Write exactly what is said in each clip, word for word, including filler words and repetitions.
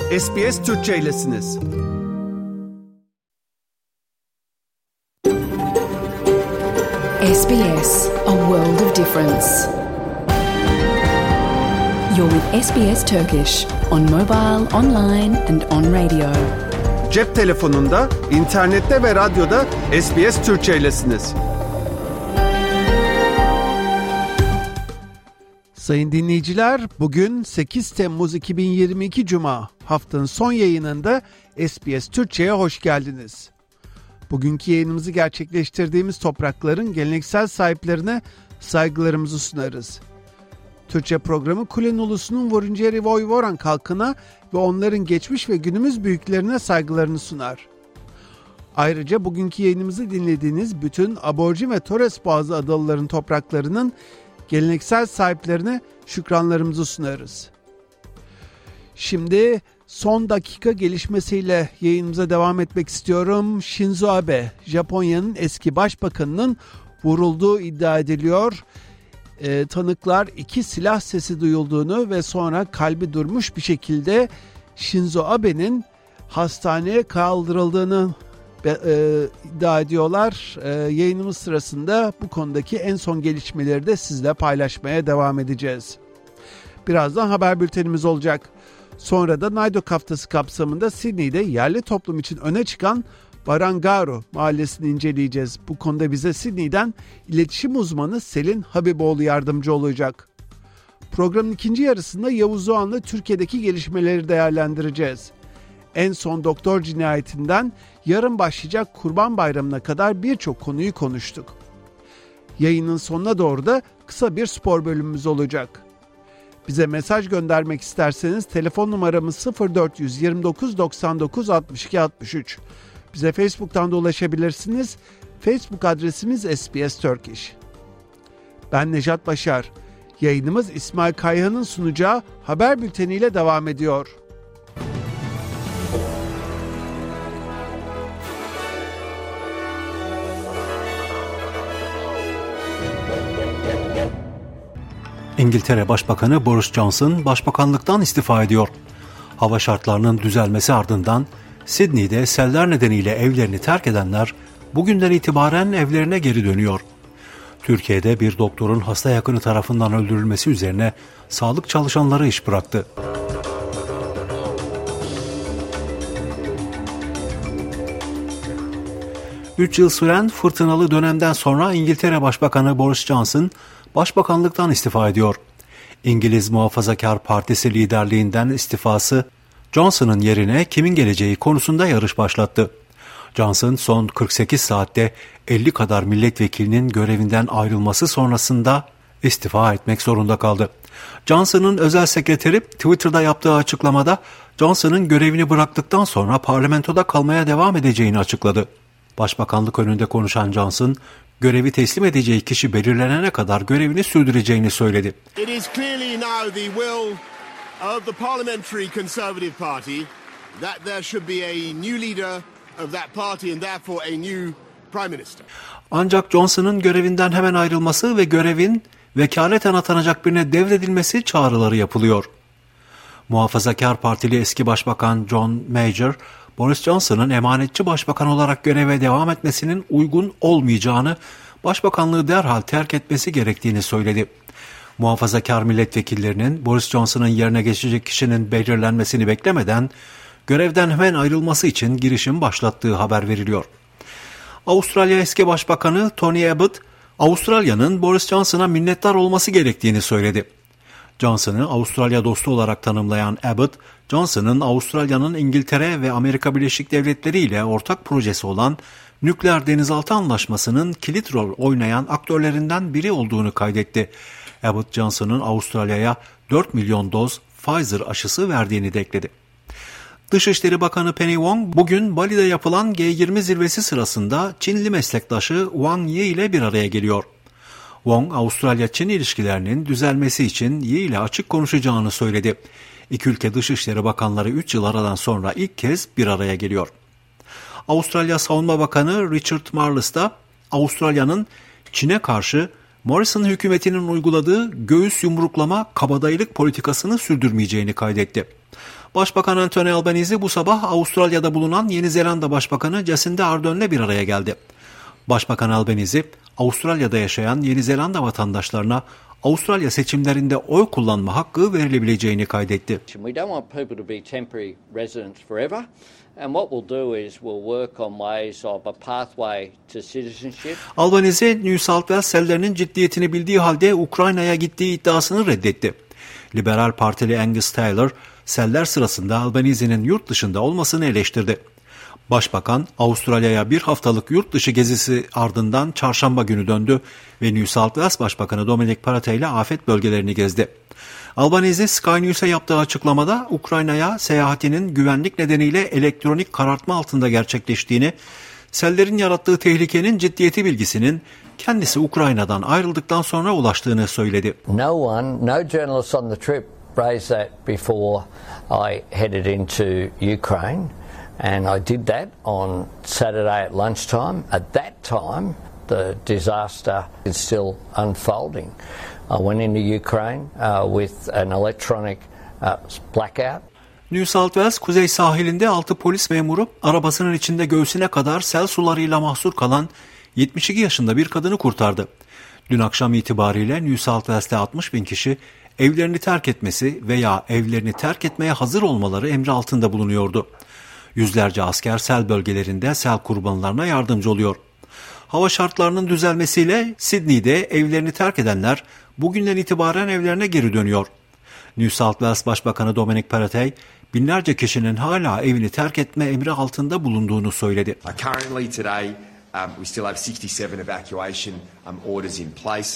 S B S Türkçe'ylesiniz. S B S, a world of difference. You're with S B S Turkish on mobile, online and on radio. Cep telefonunda, internette ve radyoda S B S Türkçe'ylesiniz. Sayın dinleyiciler, bugün sekiz Temmuz iki bin yirmi iki Cuma, haftanın son yayınında S B S Türkçe'ye hoş geldiniz. Bugünkü yayınımızı gerçekleştirdiğimiz toprakların geleneksel sahiplerine saygılarımızı sunarız. Türkçe programı Kulen Ulusu'nun Vorunceri Voyvoran halkına ve onların geçmiş ve günümüz büyüklerine saygılarını sunar. Ayrıca bugünkü yayınımızı dinlediğiniz bütün Aborjin ve Torres Boğazı adalıların topraklarının geleneksel sahiplerine şükranlarımızı sunarız. Şimdi son dakika gelişmesiyle yayınımıza devam etmek istiyorum. Shinzo Abe, Japonya'nın eski başbakanının vurulduğu iddia ediliyor. E, tanıklar iki silah sesi duyulduğunu ve sonra kalbi durmuş bir şekilde Shinzo Abe'nin hastaneye kaldırıldığını e, iddia ediyorlar. E, yayınımız sırasında bu konudaki en son gelişmeleri de sizle paylaşmaya devam edeceğiz. Birazdan haber bültenimiz olacak. Sonra da Naydok haftası kapsamında Sydney'de yerli toplum için öne çıkan Barangaroo mahallesini inceleyeceğiz. Bu konuda bize Sydney'den iletişim uzmanı Selin Habiboğlu yardımcı olacak. Programın ikinci yarısında Yavuz Doğan'la Türkiye'deki gelişmeleri değerlendireceğiz. En son doktor cinayetinden yarın başlayacak Kurban Bayramı'na kadar birçok konuyu konuştuk. Yayının sonuna doğru da kısa bir spor bölümümüz olacak. Bize mesaj göndermek isterseniz telefon numaramız sıfır dört yirmi dokuz doksan dokuz altmış iki altmış üç. Bize Facebook'tan da ulaşabilirsiniz. Facebook adresimiz S B S Turkish. Ben Nejat Başar. Yayınımız İsmail Kayhan'ın sunacağı haber bülteniyle devam ediyor. İngiltere Başbakanı Boris Johnson başbakanlıktan istifa ediyor. Hava şartlarının düzelmesi ardından Sydney'de seller nedeniyle evlerini terk edenler bugünden itibaren evlerine geri dönüyor. Türkiye'de bir doktorun hasta yakını tarafından öldürülmesi üzerine sağlık çalışanları iş bıraktı. Üç yıl süren fırtınalı dönemden sonra İngiltere Başbakanı Boris Johnson başbakanlıktan istifa ediyor. İngiliz Muhafazakar Partisi liderliğinden istifası Johnson'ın yerine kimin geleceği konusunda yarış başlattı. Johnson son kırk sekiz saatte elli kadar milletvekilinin görevinden ayrılması sonrasında istifa etmek zorunda kaldı. Johnson'ın özel sekreteri Twitter'da yaptığı açıklamada Johnson'ın görevini bıraktıktan sonra parlamentoda kalmaya devam edeceğini açıkladı. Başbakanlık önünde konuşan Johnson, görevi teslim edeceği kişi belirlenene kadar görevini sürdüreceğini söyledi. It is clearly now the will of the Parliamentary Conservative Party that there should be a new leader of that party and therefore a new prime minister. Ancak Johnson'ın görevinden hemen ayrılması ve görevin vekaleten atanacak birine devredilmesi çağrıları yapılıyor. Muhafazakar Partili eski Başbakan John Major, Boris Johnson'ın emanetçi başbakan olarak göreve devam etmesinin uygun olmayacağını, başbakanlığı derhal terk etmesi gerektiğini söyledi. Muhafazakar milletvekillerinin Boris Johnson'ın yerine geçecek kişinin belirlenmesini beklemeden görevden hemen ayrılması için girişim başlattığı haber veriliyor. Avustralya eski başbakanı Tony Abbott, Avustralya'nın Boris Johnson'a minnettar olması gerektiğini söyledi. Johnson'ı Avustralya dostu olarak tanımlayan Abbott, Johnson'ın Avustralya'nın İngiltere ve Amerika Birleşik Devletleri ile ortak projesi olan Nükleer Denizaltı Anlaşması'nın kilit rol oynayan aktörlerinden biri olduğunu kaydetti. Abbott, Johnson'ın Avustralya'ya dört milyon doz Pfizer aşısı verdiğini de ekledi. Dışişleri Bakanı Penny Wong, bugün Bali'de yapılan G yirmi zirvesi sırasında Çinli meslektaşı Wang Yi ile bir araya geliyor. Wong, Avustralya-Çin ilişkilerinin düzelmesi için Yi ile açık konuşacağını söyledi. İki ülke Dışişleri Bakanları üç yıl aradan sonra ilk kez bir araya geliyor. Avustralya Savunma Bakanı Richard Marles da Avustralya'nın Çin'e karşı Morrison hükümetinin uyguladığı göğüs yumruklama kabadayılık politikasını sürdürmeyeceğini kaydetti. Başbakan Anthony Albanese bu sabah Avustralya'da bulunan Yeni Zelanda Başbakanı Jacinda Ardern'le bir araya geldi. Başbakan Albanese, Avustralya'da yaşayan Yeni Zelanda vatandaşlarına Avustralya seçimlerinde oy kullanma hakkı verilebileceğini kaydetti. We don't want people to be temporary residents forever. And what we'll do is we'll work on ways of a pathway to citizenship. Albanese, New South Wales sellerinin ciddiyetini bildiği halde Ukrayna'ya gittiği iddiasını reddetti. Liberal Partili Angus Taylor, seller sırasında Albanese'nin yurt dışında olmasını eleştirdi. Başbakan, Avustralya'ya bir haftalık yurt dışı gezisi ardından çarşamba günü döndü ve New South Wales Başbakanı Dominic Perrottet ile afet bölgelerini gezdi. Albanese, Sky News'e yaptığı açıklamada Ukrayna'ya seyahatinin güvenlik nedeniyle elektronik karartma altında gerçekleştiğini, sellerin yarattığı tehlikenin ciddiyeti bilgisinin kendisi Ukrayna'dan ayrıldıktan sonra ulaştığını söyledi. No one, no journalist on the trip raised that before I headed into Ukraine, and I did that on Saturday at lunchtime. At that time, the disaster is still unfolding. I went into Ukraine uh, with an electronic uh, blackout. New South Wales kuzey sahilinde altı polis memuru arabasının içinde göğsüne kadar sel sularıyla mahsur kalan yetmiş iki yaşında bir kadını kurtardı. Dün akşam itibariyle New South Wales'te altmış bin kişi evlerini terk etmesi veya evlerini terk etmeye hazır olmaları emri altında bulunuyordu. Yüzlerce asker sel bölgelerinde sel kurbanlarına yardımcı oluyor. Hava şartlarının düzelmesiyle Sydney'de evlerini terk edenler bugünden itibaren evlerine geri dönüyor. New South Wales Başbakanı Dominic Perrottet, binlerce kişinin hala evini terk etme emri altında bulunduğunu söyledi. Currently today, um, we still have sixty-seven evacuation um, orders in place,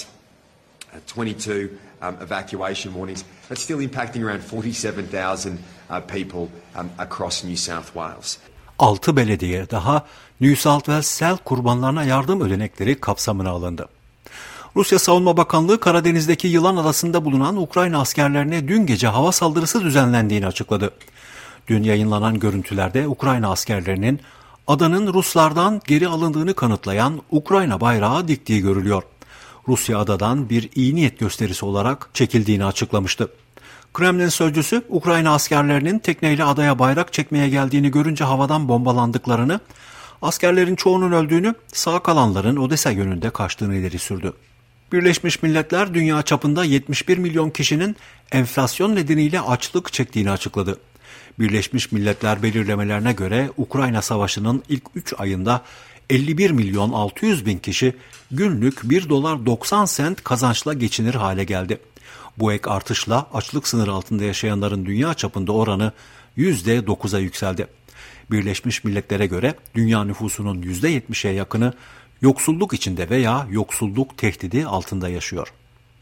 uh, twenty-two um, evacuation warnings. That's still impacting around forty-seven thousand uh, people um, across New South Wales. altı belediye daha New South Wales sel kurbanlarına yardım ödenekleri kapsamına alındı. Rusya Savunma Bakanlığı Karadeniz'deki Yılan Adası'nda bulunan Ukrayna askerlerine dün gece hava saldırısı düzenlendiğini açıkladı. Dün yayınlanan görüntülerde Ukrayna askerlerinin adanın Ruslardan geri alındığını kanıtlayan Ukrayna bayrağı diktiği görülüyor. Rusya adadan bir iyi niyet gösterisi olarak çekildiğini açıklamıştı. Kremlin sözcüsü Ukrayna askerlerinin tekneyle adaya bayrak çekmeye geldiğini görünce havadan bombalandıklarını, askerlerin çoğunun öldüğünü, sağ kalanların Odessa yönünde kaçtığını ileri sürdü. Birleşmiş Milletler dünya çapında yetmiş bir milyon kişinin enflasyon nedeniyle açlık çektiğini açıkladı. Birleşmiş Milletler belirlemelerine göre Ukrayna Savaşı'nın ilk üç ayında elli bir milyon altı yüz bin kişi günlük bir dolar doksan sent kazançla geçinir hale geldi. Bu ek artışla açlık sınırı altında yaşayanların dünya çapında oranı yüzde dokuza yükseldi. Birleşmiş Milletler'e göre dünya nüfusunun yüzde yetmişe yakını yoksulluk içinde veya yoksulluk tehdidi altında yaşıyor.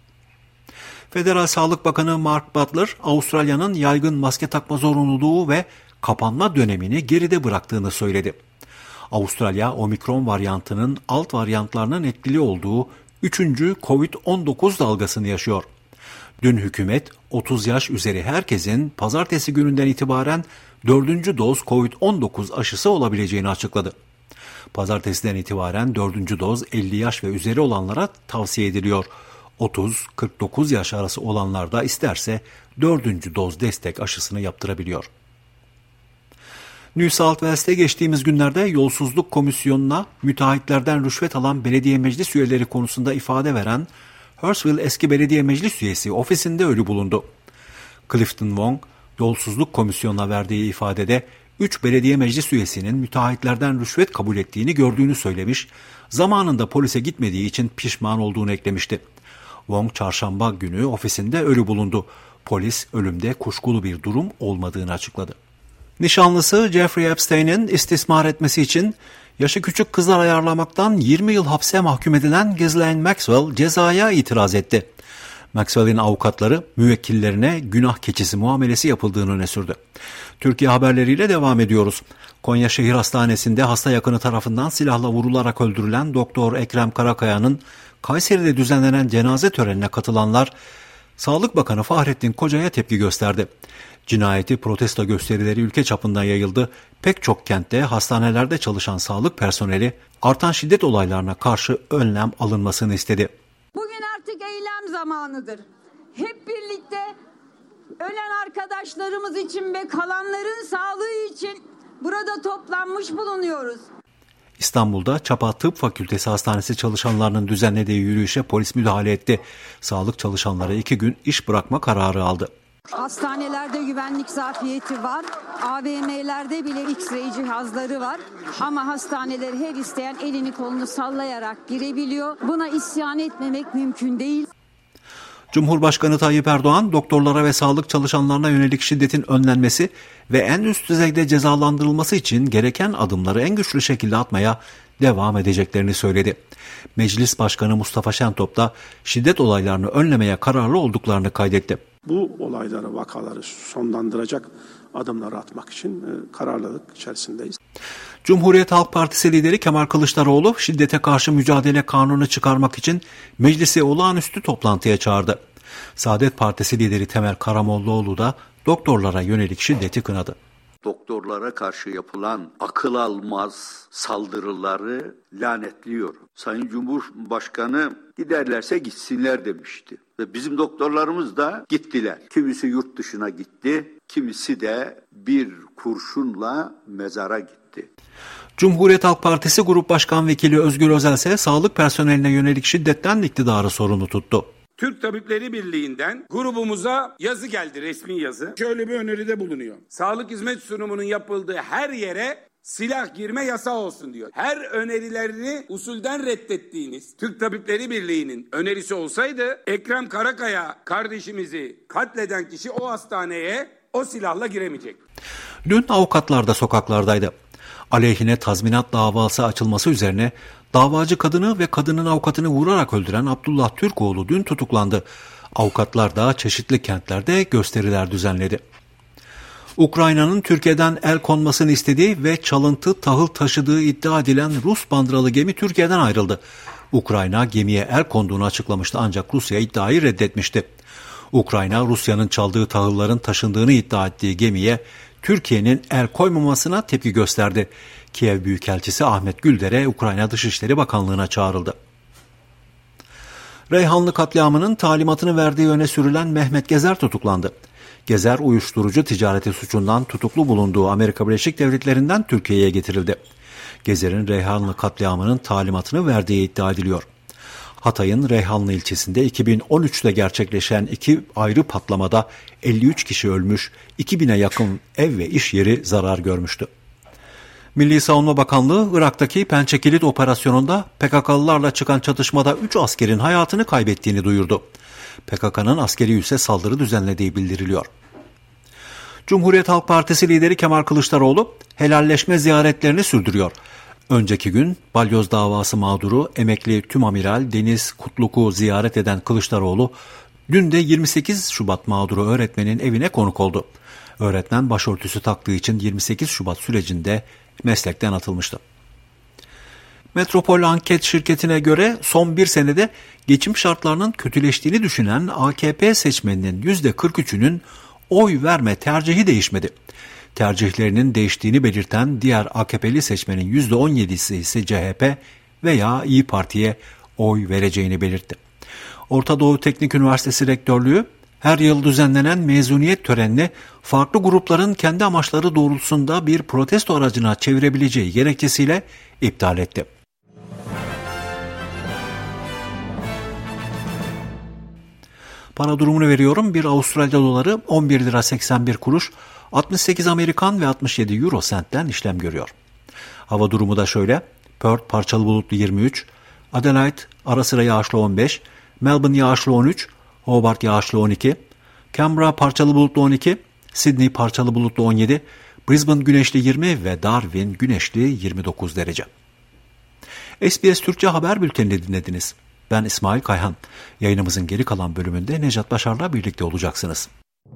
Federal Sağlık Bakanı Mark Butler, Avustralya'nın yaygın maske takma zorunluluğu ve kapanma dönemini geride bıraktığını söyledi. Avustralya, omikron varyantının alt varyantlarının etkili olduğu üçüncü kovid on dokuz dalgasını yaşıyor. Dün hükümet otuz yaş üzeri herkesin pazartesi gününden itibaren dördüncü doz kovid on dokuz aşısı olabileceğini açıkladı. Pazartesiden itibaren dördüncü doz elli yaş ve üzeri olanlara tavsiye ediliyor. otuz kırk dokuz yaş arası olanlar da isterse dördüncü doz destek aşısını yaptırabiliyor. New South Wales'te geçtiğimiz günlerde yolsuzluk komisyonuna müteahhitlerden rüşvet alan belediye meclis üyeleri konusunda ifade veren Hurstville eski belediye meclis üyesi ofisinde ölü bulundu. Clifton Wong, yolsuzluk komisyonuna verdiği ifadede üç belediye meclis üyesinin müteahhitlerden rüşvet kabul ettiğini gördüğünü söylemiş, zamanında polise gitmediği için pişman olduğunu eklemişti. Wong çarşamba günü ofisinde ölü bulundu. Polis ölümde kuşkulu bir durum olmadığını açıkladı. Nişanlısı Jeffrey Epstein'in istismar etmesi için yaşı küçük kızlar ayarlamaktan yirmi yıl hapse mahkum edilen Ghislaine Maxwell cezaya itiraz etti. Maxwell'in avukatları müvekkillerine günah keçisi muamelesi yapıldığını öne sürdü. Türkiye haberleriyle devam ediyoruz. Konya Şehir Hastanesi'nde hasta yakını tarafından silahla vurularak öldürülen Doktor Ekrem Karakaya'nın Kayseri'de düzenlenen cenaze törenine katılanlar Sağlık Bakanı Fahrettin Koca'ya tepki gösterdi. Cinayeti protesto gösterileri ülke çapında yayıldı. Pek çok kentte hastanelerde çalışan sağlık personeli artan şiddet olaylarına karşı önlem alınmasını istedi. Bugün artık eylem zamanıdır. Hep birlikte Ölen arkadaşlarımız için ve kalanların sağlığı için burada toplanmış bulunuyoruz. İstanbul'da Çapa Tıp Fakültesi Hastanesi çalışanlarının düzenlediği yürüyüşe polis müdahale etti. Sağlık çalışanları iki gün iş bırakma kararı aldı. Hastanelerde güvenlik zafiyeti var. A V M'lerde bile X-ray cihazları var. Ama hastaneleri her isteyen elini kolunu sallayarak girebiliyor. Buna isyan etmemek mümkün değil. Cumhurbaşkanı Tayyip Erdoğan, doktorlara ve sağlık çalışanlarına yönelik şiddetin önlenmesi ve en üst düzeyde cezalandırılması için gereken adımları en güçlü şekilde atmaya devam edeceklerini söyledi. Meclis Başkanı Mustafa Şentop da şiddet olaylarını önlemeye kararlı olduklarını kaydetti. Bu olayları, vakaları sonlandıracak adımları atmak için kararlılık içerisindeyiz. Cumhuriyet Halk Partisi lideri Kemal Kılıçdaroğlu, şiddete karşı mücadele kanunu çıkarmak için meclisi olağanüstü toplantıya çağırdı. Saadet Partisi lideri Temel Karamollaoğlu da doktorlara yönelik şiddeti kınadı. Doktorlara karşı yapılan akıl almaz saldırıları lanetliyorum. Sayın Cumhurbaşkanı giderlerse gitsinler demişti. Ve bizim doktorlarımız da gittiler. Kimisi yurt dışına gitti, kimisi de bir kurşunla mezara gitti. Cumhuriyet Halk Partisi Grup Başkan Vekili Özgür Özel ise sağlık personeline yönelik şiddetten iktidarı sorumlu tuttu. Türk Tabipleri Birliği'nden grubumuza yazı geldi, resmi yazı. Şöyle bir öneride bulunuyor. Sağlık hizmet sunumunun yapıldığı her yere silah girme yasağı olsun diyor. Her önerilerini usulden reddettiğiniz Türk Tabipleri Birliği'nin önerisi olsaydı Ekrem Karakaya kardeşimizi katleden kişi o hastaneye o silahla giremeyecek. Dün avukatlar da sokaklardaydı. Aleyhine tazminat davası açılması üzerine davacı kadını ve kadının avukatını vurarak öldüren Abdullah Türkoğlu dün tutuklandı. Avukatlar da çeşitli kentlerde gösteriler düzenledi. Ukrayna'nın Türkiye'den el konmasını istediği ve çalıntı tahıl taşıdığı iddia edilen Rus bandıralı gemi Türkiye'den ayrıldı. Ukrayna gemiye el konduğunu açıklamıştı ancak Rusya iddiayı reddetmişti. Ukrayna, Rusya'nın çaldığı tahılların taşındığını iddia ettiği gemiye Türkiye'nin el koymamasına tepki gösterdi. Kiev Büyükelçisi Ahmet Gülder'e Ukrayna Dışişleri Bakanlığı'na çağrıldı. Reyhanlı katliamının talimatını verdiği öne sürülen Mehmet Gezer tutuklandı. Gezer, uyuşturucu ticareti suçundan tutuklu bulunduğu Amerika Birleşik Devletleri'nden Türkiye'ye getirildi. Gezer'in Reyhanlı katliamının talimatını verdiği iddia ediliyor. Hatay'ın Reyhanlı ilçesinde iki bin on üçte gerçekleşen iki ayrı patlamada elli üç kişi ölmüş, iki bine yakın ev ve iş yeri zarar görmüştü. Milli Savunma Bakanlığı, Irak'taki Pençekilit operasyonunda P K K'lılarla çıkan çatışmada üç askerin hayatını kaybettiğini duyurdu. P K K'nın askeri üsse saldırı düzenlediği bildiriliyor. Cumhuriyet Halk Partisi lideri Kemal Kılıçdaroğlu helalleşme ziyaretlerini sürdürüyor. Önceki gün balyoz davası mağduru emekli tümamiral Deniz Kutluk'u ziyaret eden Kılıçdaroğlu, dün de yirmi sekiz Şubat mağduru öğretmenin evine konuk oldu. Öğretmen başörtüsü taktığı için yirmi sekiz Şubat sürecinde meslekten atılmıştı. Metropol Anket Şirketi'ne göre son bir senede geçim şartlarının kötüleştiğini düşünen A K P seçmeninin yüzde kırk üçünün oy verme tercihi değişmedi. Tercihlerinin değiştiğini belirten diğer A K P'li seçmenin yüzde on yedisi ise C H P veya İyi Parti'ye oy vereceğini belirtti. Orta Doğu Teknik Üniversitesi Rektörlüğü her yıl düzenlenen mezuniyet törenini farklı grupların kendi amaçları doğrultusunda bir protesto aracına çevirebileceği gerekçesiyle iptal etti. Para durumunu veriyorum. Bir Avustralya doları on bir lira seksen bir kuruş, altmış sekiz Amerikan ve altmış yedi Euro sentten işlem görüyor. Hava durumu da şöyle: Perth parçalı bulutlu yirmi üç, Adelaide ara sıra yağışlı on beş, Melbourne yağışlı on üç, Hobart yağışlı on iki, Canberra parçalı bulutlu on iki, Sydney parçalı bulutlu on yedi, Brisbane güneşli yirmi ve Darwin güneşli yirmi dokuz derece. S B S Türkçe haber bültenini dinlediniz. Ben İsmail Kayhan. Yayınımızın geri kalan bölümünde Necat Başar'la birlikte olacaksınız.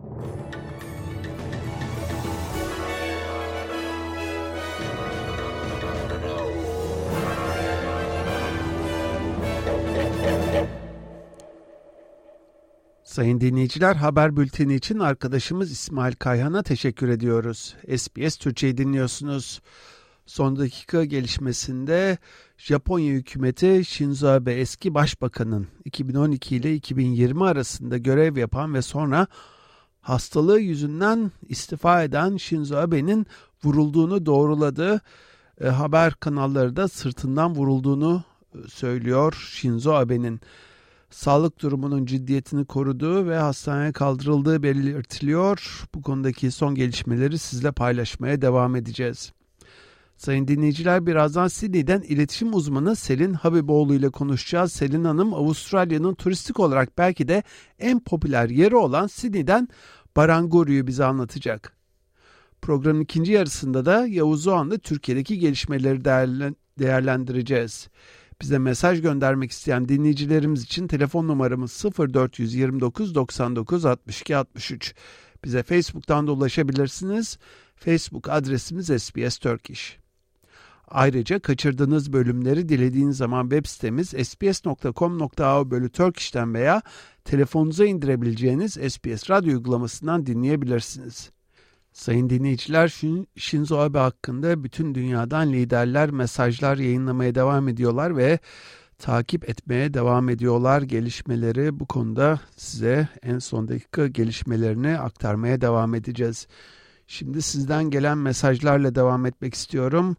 Sayın dinleyiciler, haber bülteni için arkadaşımız İsmail Kayhan'a teşekkür ediyoruz. S B S Türkçe'yi dinliyorsunuz. Son dakika gelişmesinde Japonya hükümeti Shinzo Abe eski başbakanın iki bin on iki ile iki bin yirmi arasında görev yapan ve sonra hastalığı yüzünden istifa eden Shinzo Abe'nin vurulduğunu doğruladı. E, haber kanalları da sırtından vurulduğunu söylüyor. Shinzo Abe'nin sağlık durumunun ciddiyetini koruduğu ve hastaneye kaldırıldığı belirtiliyor. Bu konudaki son gelişmeleri sizle paylaşmaya devam edeceğiz. Sayın dinleyiciler, birazdan Sydney'den iletişim uzmanı Selin Habiboğlu ile konuşacağız. Selin Hanım, Avustralya'nın turistik olarak belki de en popüler yeri olan Sydney'den Barangaru'yu bize anlatacak. Programın ikinci yarısında da Yavuz Oğan'la Türkiye'deki gelişmeleri değerlendireceğiz. Bize mesaj göndermek isteyen dinleyicilerimiz için telefon numaramız sıfır dört yirmi dokuz doksan dokuz altmış iki altmış üç. Bize Facebook'tan da ulaşabilirsiniz. Facebook adresimiz S B S Turkish. Ayrıca kaçırdığınız bölümleri dilediğiniz zaman web sitemiz s b s nokta com nokta a u bölü Turkish'ten veya telefonunuza indirebileceğiniz S B S radyo uygulamasından dinleyebilirsiniz. Sayın dinleyiciler, Shinzo Abe hakkında bütün dünyadan liderler mesajlar yayınlamaya devam ediyorlar ve takip etmeye devam ediyorlar. Gelişmeleri bu konuda size en son dakika gelişmelerini aktarmaya devam edeceğiz. Şimdi sizden gelen mesajlarla devam etmek istiyorum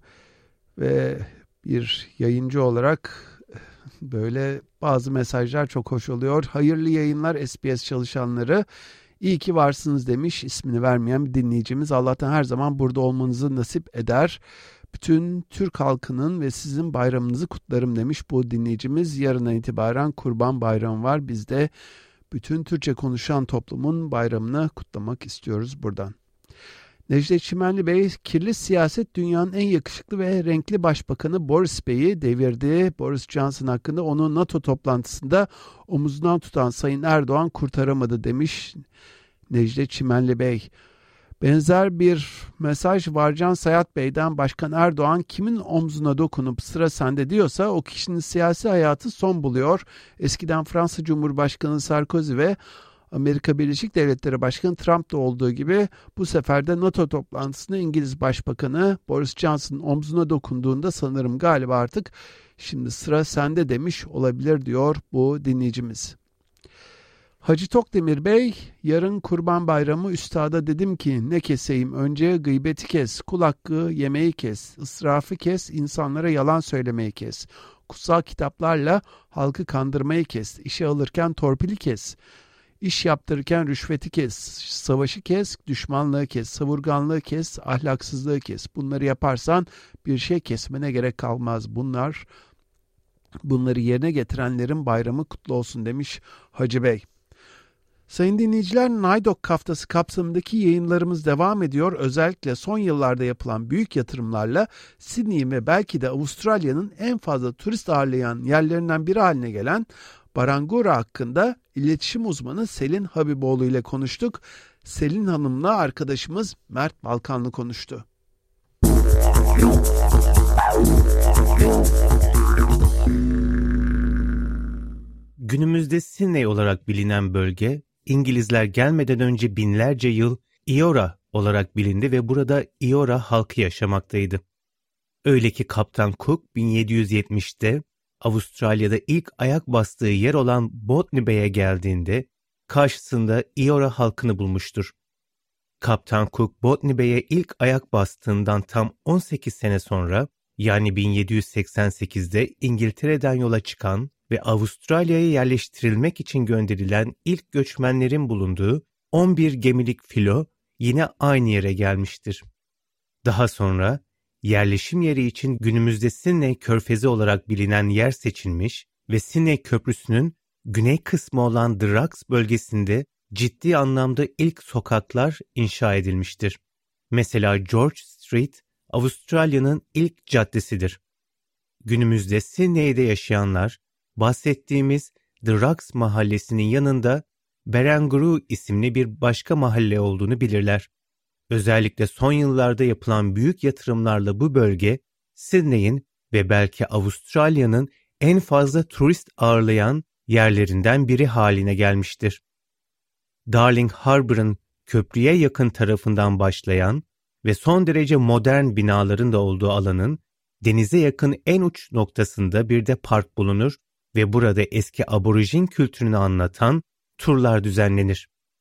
ve bir yayıncı olarak böyle bazı mesajlar çok hoş oluyor. Hayırlı yayınlar S B S çalışanları. İyi ki varsınız demiş ismini vermeyen bir dinleyicimiz. Allah'tan her zaman burada olmanızı nasip eder. Bütün Türk halkının ve sizin bayramınızı kutlarım demiş bu dinleyicimiz. Yarından itibaren Kurban Bayramı var. Biz de bütün Türkçe konuşan toplumun bayramını kutlamak istiyoruz buradan. Necdet Çimenli Bey, kirli siyaset dünyanın en yakışıklı ve renkli başbakanı Boris Bey'i devirdi. Boris Johnson hakkında onu NATO toplantısında omuzundan tutan Sayın Erdoğan kurtaramadı demiş Necdet Çimenli Bey. Benzer bir mesaj Varcan Sayat Bey'den, Başkan Erdoğan kimin omzuna dokunup sıra sende diyorsa o kişinin siyasi hayatı son buluyor. Eskiden Fransa Cumhurbaşkanı Sarkozy ve Amerika Birleşik Devletleri Başkanı Trump'ta olduğu gibi bu sefer de NATO toplantısında İngiliz Başbakanı Boris Johnson omzuna dokunduğunda sanırım galiba artık şimdi sıra sende demiş olabilir diyor bu dinleyicimiz. Hacı Tokdemir Bey, yarın Kurban Bayramı, üstada dedim ki ne keseyim, önce gıybeti kes, kul hakkı yemeği kes, israfı kes, insanlara yalan söylemeyi kes, kutsal kitaplarla halkı kandırmayı kes, işe alırken torpili kes, İş yaptırırken rüşveti kes, savaşı kes, düşmanlığı kes, savurganlığı kes, ahlaksızlığı kes. Bunları yaparsan bir şey kesmene gerek kalmaz. Bunlar, bunları yerine getirenlerin bayramı kutlu olsun demiş Hacı Bey. Sayın dinleyiciler, NAIDOC haftası kapsamındaki yayınlarımız devam ediyor. Özellikle son yıllarda yapılan büyük yatırımlarla Sydney ve belki de Avustralya'nın en fazla turist ağırlayan yerlerinden biri haline gelen Barangaru hakkında iletişim uzmanı Selin Habiboğlu ile konuştuk. Selin Hanım'la arkadaşımız Mert Balkanlı konuştu. Günümüzde Sydney olarak bilinen bölge, İngilizler gelmeden önce binlerce yıl Eora olarak bilindi ve burada Eora halkı yaşamaktaydı. Öyle ki Kaptan Cook bin yedi yüz yetmişte Avustralya'da ilk ayak bastığı yer olan Botany Bay'e geldiğinde karşısında Eora halkını bulmuştur. Kaptan Cook Botany Bay'e ilk ayak bastığından tam on sekiz sene sonra, yani bin yedi yüz seksen sekizde İngiltere'den yola çıkan ve Avustralya'ya yerleştirilmek için gönderilen ilk göçmenlerin bulunduğu on bir gemilik filo yine aynı yere gelmiştir. Daha sonra yerleşim yeri için günümüzde Sydney Körfezi olarak bilinen yer seçilmiş ve Sydney Köprüsü'nün güney kısmı olan The Rocks bölgesinde ciddi anlamda ilk sokaklar inşa edilmiştir. Mesela George Street, Avustralya'nın ilk caddesidir. Günümüzde Sydney'de yaşayanlar, bahsettiğimiz The Rocks mahallesinin yanında Barangaru isimli bir başka mahalle olduğunu bilirler. Özellikle son yıllarda yapılan büyük yatırımlarla bu bölge, Sydney'in ve belki Avustralya'nın en fazla turist ağırlayan yerlerinden biri haline gelmiştir. Darling Harbour'ın köprüye yakın tarafından başlayan ve son derece modern binaların da olduğu alanın denize yakın en uç noktasında bir de park bulunur ve burada eski aborjin kültürünü anlatan turlar düzenlenir.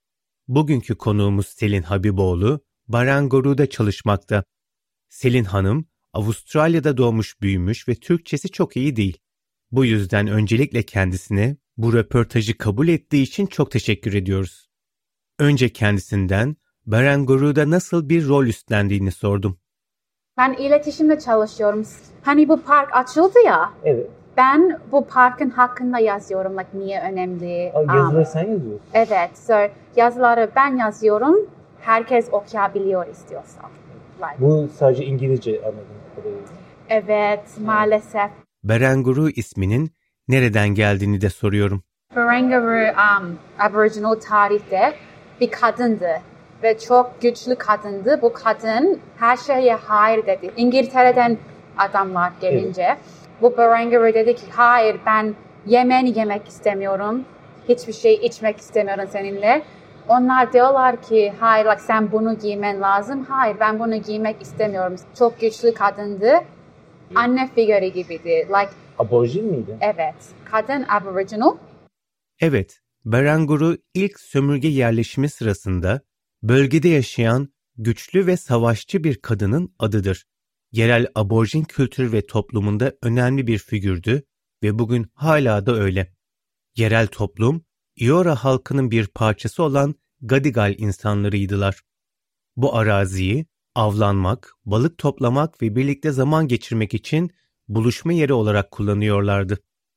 Bugünkü konuğumuz Selin Habiboğlu, Barangaru'da çalışmakta. Selin Hanım, Avustralya'da doğmuş büyümüş ve Türkçesi çok iyi değil. Bu yüzden öncelikle kendisine bu röportajı kabul ettiği için çok teşekkür ediyoruz. Önce kendisinden Barangaru'da nasıl bir rol üstlendiğini sordum. Ben iletişimde çalışıyorum. Hani bu park açıldı ya. Evet. Ben bu parkın hakkında yazıyorum. Like niye önemli. Aa, yazıları um, sen yazıyorsun. Evet. So, yazıları ben yazıyorum. Herkes okuyabiliyor istiyorsa. Like. Bu sadece İngilizce anladığım kadarıyla. Evet, maalesef. Barangaru isminin nereden geldiğini de soruyorum. Barangaru um, Aboriginal tarihte bir kadındı. Ve çok güçlü kadındı. Bu kadın her şeye hayır dedi. İngiltere'den adamlar gelince. Evet. Bu Barangaru dedi ki hayır ben yemeğini yemek istemiyorum. Hiçbir şey içmek istemiyorum seninle. Onlar diyorlar ki hayır like, sen bunu giymen lazım. Hayır ben bunu giymek istemiyorum. Çok güçlü kadındı. Anne figürü gibiydi. Like, Aborjin miydi? Evet. Kadın Aboriginal. Evet. Barangaru ilk sömürge yerleşimi sırasında bölgede yaşayan güçlü ve savaşçı bir kadının adıdır. Yerel aborjin kültür ve toplumunda önemli bir figürdü ve bugün hala da öyle. Yerel toplum, Eora halkının bir parçası olan Gadigal insanlarıydılar. Bu araziyi avlanmak, balık toplamak ve birlikte zaman geçirmek için buluşma yeri olarak kullanıyorlardı.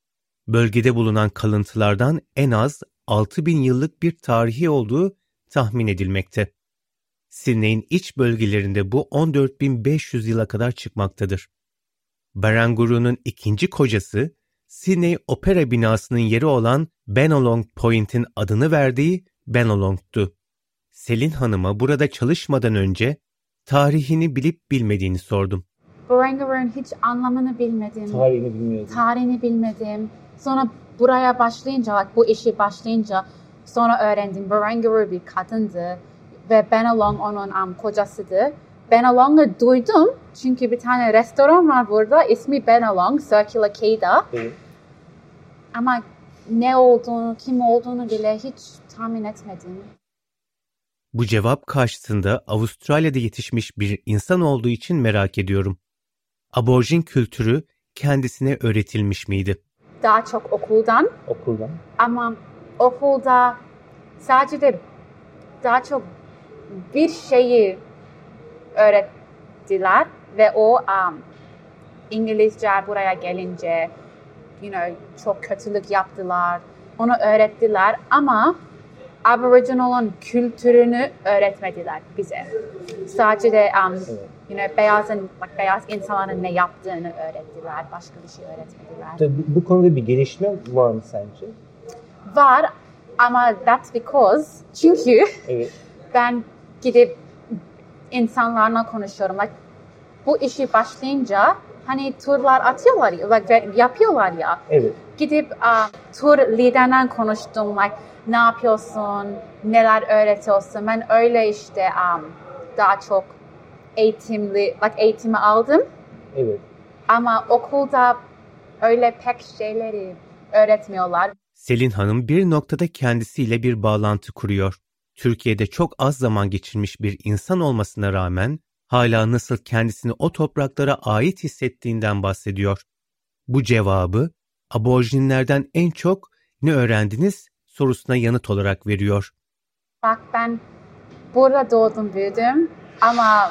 Bölgede bulunan kalıntılardan en az altı bin yıllık bir tarihi olduğu tahmin edilmekte. Sydney'in iç bölgelerinde bu on dört bin beş yüz yıla kadar çıkmaktadır. Barangaru'nun ikinci kocası, Sydney Opera binasının yeri olan Benalong Point'in adını verdiği Benalong'tu. Selin Hanım'a burada çalışmadan önce tarihini bilip bilmediğini sordum. Barangaru'nun hiç anlamını bilmedim. Tarihini bilmiyordum. Tarihini bilmedim. Sonra buraya başlayınca, like, bu işi başlayınca sonra öğrendim. Barangaru bir kadındı ve Benalong onun um, kocasıydı. Benalong'u duydum çünkü bir tane restoran var burada. İsmi Benalong, Circular Quay'da. Evet. Ama ne olduğunu, kim olduğunu bile hiç tahmin etmedim. Bu cevap karşısında Avustralya'da yetişmiş bir insan olduğu için merak ediyorum. Aborjin kültürü kendisine öğretilmiş miydi? Daha çok okuldan. Okuldan. Ama okulda sadece daha çok bir şeyi öğrettiler ve o um, İngilizce buraya gelince you know, çok kötülük yaptılar. Onu öğrettiler ama Aboriginal'ın kültürünü öğretmediler bize. Sadece um, evet. you know, beyazın, like, beyaz insanların ne yaptığını öğrettiler. Başka bir şey öğretmediler. Tabii, bu, bu konuda bir gelişme var mı sence? Var ama that's because çünkü evet. ben gidip insanlarla konuşuyorum. Like, bu işi başlayınca hani turlar atıyorlar ya, like, yapıyorlar ya. Evet. Gidip uh, tur liderden konuştum. Like, ne yapıyorsun, neler öğretiyorsun. Ben öyle işte um, daha çok eğitimli, like, eğitimi aldım. Evet. Ama okulda öyle pek şeyleri öğretmiyorlar. Selin Hanım bir noktada kendisiyle bir bağlantı kuruyor. Türkiye'de çok az zaman geçirmiş bir insan olmasına rağmen hala nasıl kendisini o topraklara ait hissettiğinden bahsediyor. Bu cevabı aborjinlerden en çok ne öğrendiniz sorusuna yanıt olarak veriyor. Bak ben burada doğdum büyüdüm ama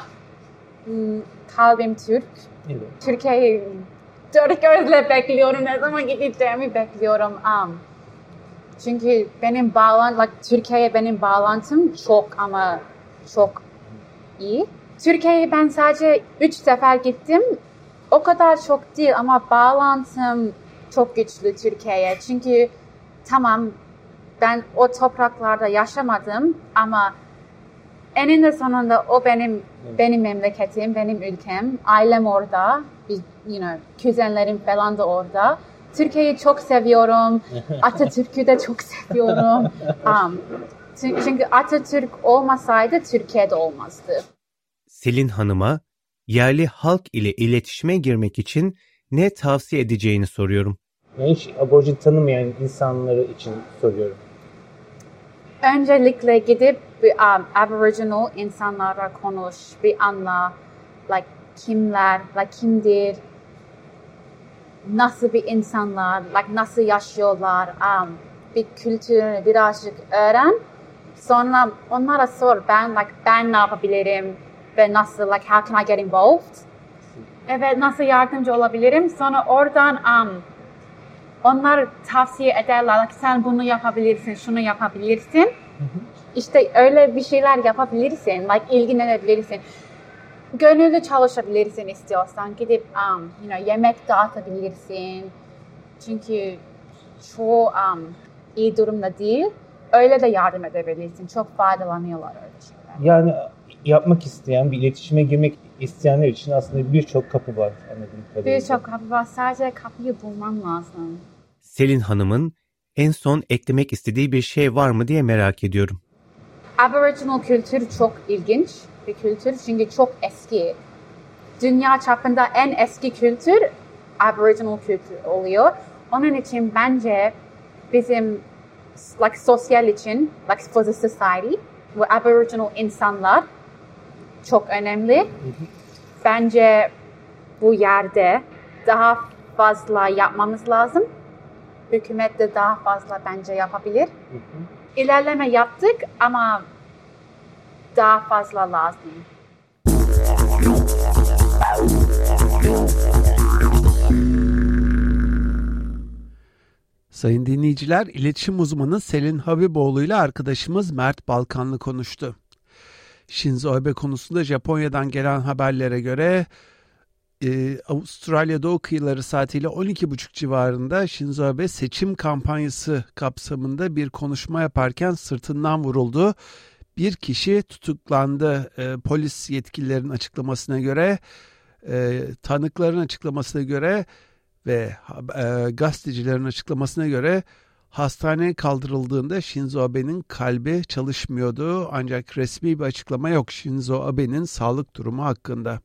kalbim Türk. Evet. Türkiye'yi dört gözle bekliyorum. Ne zaman gideceğimi bekliyorum. Um, çünkü benim bağlantım, like, Türkiye'ye benim bağlantım çok ama çok iyi. Türkiye'ye ben sadece üç sefer gittim. O kadar çok değil ama bağlantım çok güçlü Türkiye'ye. Çünkü tamam ben o topraklarda yaşamadım ama eninde sonunda o benim benim memleketim, benim ülkem. Ailem orada, you know, kuzenlerim falan da orada. Türkiye'yi çok seviyorum. Atatürk'ü de çok seviyorum. Um, çünkü Atatürk olmasaydı Türkiye'de olmazdı. Selin Hanım'a yerli halk ile iletişime girmek için ne tavsiye edeceğini soruyorum. Hiç aborjin tanımayan insanları için soruyorum. Öncelikle gidip um, Aboriginal insanlara konuş, bir anla, like kimler, like kimdir, nasıl bir insanlar, like nasıl yaşıyorlar, um, bir kültürünü birazcık öğren. Sonra onlara sor, ben like ben ne yapabilirim ve nasıl, like how can I get involved? Evet, nasıl yardımcı olabilirim? Sonra oradan um, onlar tavsiye ederler, like, sen bunu yapabilirsin, şunu yapabilirsin. Hı hı. İşte öyle bir şeyler yapabilirsin, like ilgilenebilirsin. Gönüllü çalışabilirsin istiyorsan, gidip um, you know, yemek dağıtabilirsin. Çünkü çoğu um, iyi durumda değil, öyle de yardım edebilirsin. Çok faydalanıyorlar öyle şeyler. Yani yapmak isteyen, bir iletişime girmek isteyenler için aslında birçok kapı var anladığım kadarıyla. Birçok kapı var, sadece kapıyı bulman lazım. Selin Hanım'ın en son eklemek istediği bir şey var mı diye merak ediyorum. Aboriginal kültür çok ilginç bir kültür çünkü çok eski. Dünya çapında en eski kültür Aboriginal kültür oluyor. Onun için bence bizim like sosyal için, like for the society, bu Aboriginal insanlar çok önemli. Hı hı. Bence bu yerde daha fazla yapmamız lazım. Hükümet de daha fazla bence yapabilir. Hı hı. İlerleme yaptık ama daha fazla lazım. Sayın dinleyiciler, iletişim uzmanı Selin Habiboğlu ile arkadaşımız Mert Balkanlı konuştu. Shinzo Abe konusunda Japonya'dan gelen haberlere göre e, Avustralya Doğu kıyıları saatiyle on iki buçuk civarında Shinzo Abe seçim kampanyası kapsamında bir konuşma yaparken sırtından vuruldu. Bir kişi tutuklandı. E, polis yetkililerin açıklamasına göre, e, tanıkların açıklamasına göre ve e, gazetecilerin açıklamasına göre hastaneye kaldırıldığında Shinzo Abe'nin kalbi çalışmıyordu. Ancak resmi bir açıklama yok Shinzo Abe'nin sağlık durumu hakkında.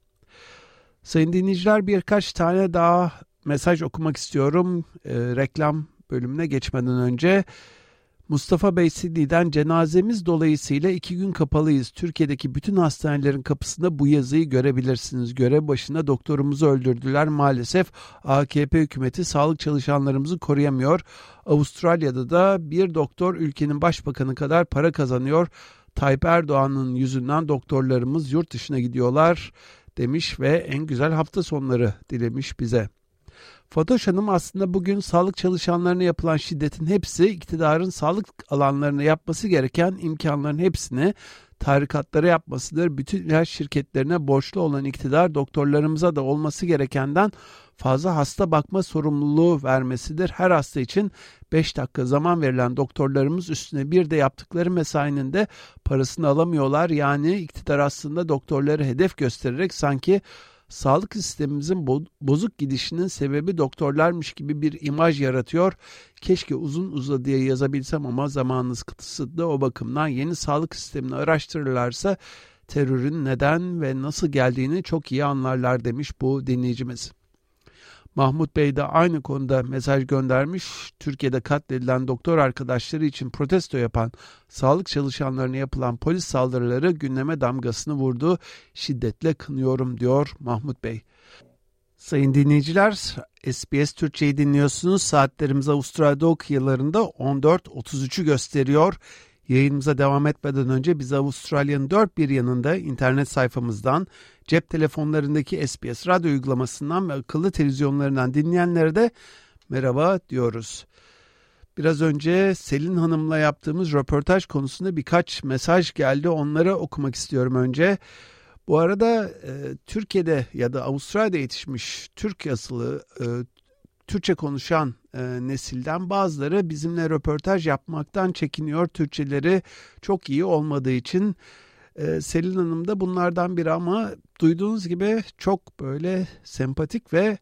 Sayın dinleyiciler, birkaç tane daha mesaj okumak istiyorum. E, reklam bölümüne geçmeden önce Mustafa Bey Sidney'den cenazemiz dolayısıyla iki gün kapalıyız. Türkiye'deki bütün hastanelerin kapısında bu yazıyı görebilirsiniz. Görev başında doktorumuzu öldürdüler. Maalesef A K P hükümeti sağlık çalışanlarımızı koruyamıyor. Avustralya'da da bir doktor ülkenin başbakanı kadar para kazanıyor. Tayyip Erdoğan'ın yüzünden doktorlarımız yurt dışına gidiyorlar demiş ve en güzel hafta sonları dilemiş bize. Fatoş Hanım, aslında bugün sağlık çalışanlarına yapılan şiddetin hepsi iktidarın sağlık alanlarına yapması gereken imkanların hepsini tarikatlara yapmasıdır. Bütün ilaç şirketlerine borçlu olan iktidar doktorlarımıza da olması gerekenden fazla hasta bakma sorumluluğu vermesidir. Her hasta için beş dakika zaman verilen doktorlarımız üstüne bir de yaptıkları mesainin de parasını alamıyorlar. Yani iktidar aslında doktorları hedef göstererek sanki sağlık sistemimizin bozuk gidişinin sebebi doktorlarmış gibi bir imaj yaratıyor. Keşke uzun uzadıya yazabilsem ama zamanınız kısıtlı. O bakımdan yeni sağlık sistemini araştırırlarsa terörün neden ve nasıl geldiğini çok iyi anlarlar demiş bu dinleyicimiz. Mahmut Bey de aynı konuda mesaj göndermiş. Türkiye'de katledilen doktor arkadaşları için protesto yapan sağlık çalışanlarına yapılan polis saldırıları gündeme damgasını vurdu. Şiddetle kınıyorum diyor Mahmut Bey. Sayın dinleyiciler, S B S Türkçe'yi dinliyorsunuz. Saatlerimiz Avustralya Doğu kıyılarında on dört otuz üçü gösteriyor. Yayınımıza devam etmeden önce bizi Avustralya'nın dört bir yanında internet sayfamızdan, cep telefonlarındaki S B S radyo uygulamasından ve akıllı televizyonlarından dinleyenlere de merhaba diyoruz. Biraz önce Selin Hanım'la yaptığımız röportaj konusunda birkaç mesaj geldi. Onları okumak istiyorum önce. Bu arada e, Türkiye'de ya da Avustralya'da yetişmiş Türk asıllı, e, Türkçe konuşan e, nesilden bazıları bizimle röportaj yapmaktan çekiniyor. Türkçeleri çok iyi olmadığı için. e, Selin Hanım da bunlardan biri ama duyduğunuz gibi çok böyle sempatik ve